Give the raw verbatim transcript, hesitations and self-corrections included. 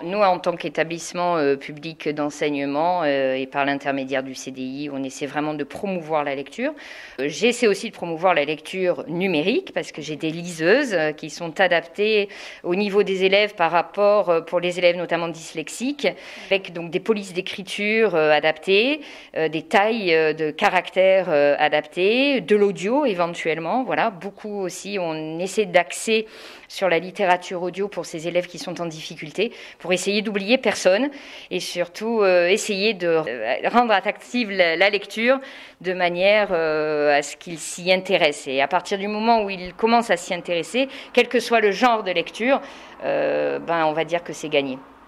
Nous, en tant qu'établissement euh, public d'enseignement euh, et par l'intermédiaire du C D I, on essaie vraiment de promouvoir la lecture. Euh, j'essaie aussi de promouvoir la lecture numérique parce que j'ai des liseuses euh, qui sont adaptées au niveau des élèves par rapport, euh, pour les élèves notamment dyslexiques, avec donc des polices d'écriture euh, adaptées, euh, des tailles euh, de caractères euh, adaptées, de l'audio éventuellement. Voilà, beaucoup aussi, on essaie d'axer sur la littérature audio pour ces élèves qui sont en difficulté, pour essayer d'oublier personne et surtout euh, essayer de rendre attractive la, la lecture de manière euh, à ce qu'ils s'y intéressent. Et à partir du moment où ils commencent à s'y intéresser, quel que soit le genre de lecture, euh, ben, on va dire que c'est gagné.